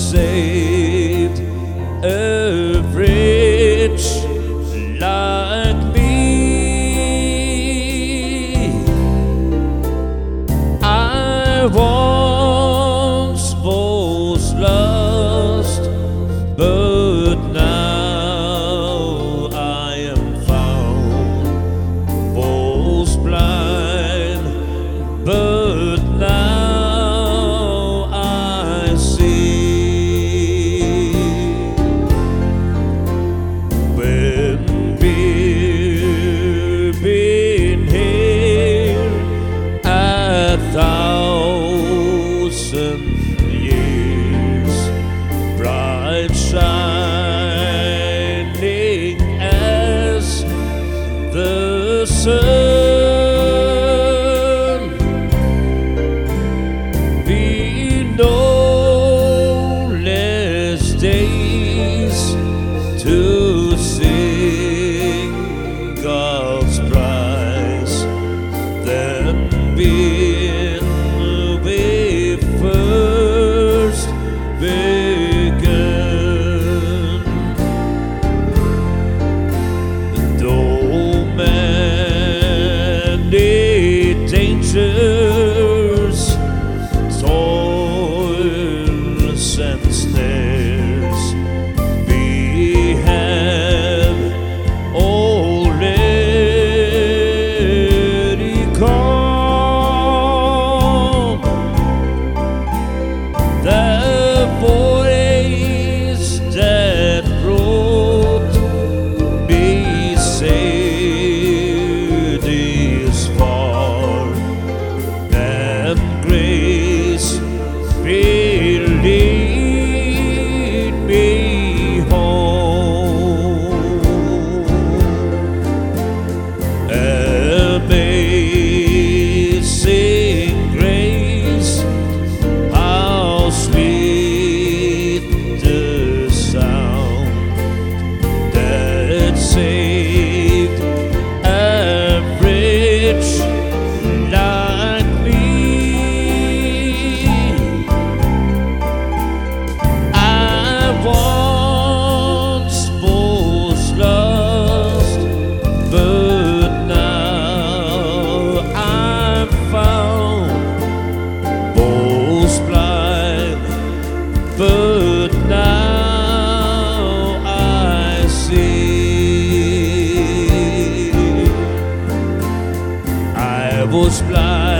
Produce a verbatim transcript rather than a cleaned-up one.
saved a wretch like me. I once was lost, but now I am found. Was blind, but now I see. When we've been here a thousand years, bright shining as the sun, we know less days to sing God's praise than when we first began. Though many dangers, toils and snares we have already come, the voice that brought me saved is far, and grace will lead me home. Amazing grace, how sweet the sound that saved a wretch like me. I once was lost, but now I'm found. Was blind, but now I see. I was blind,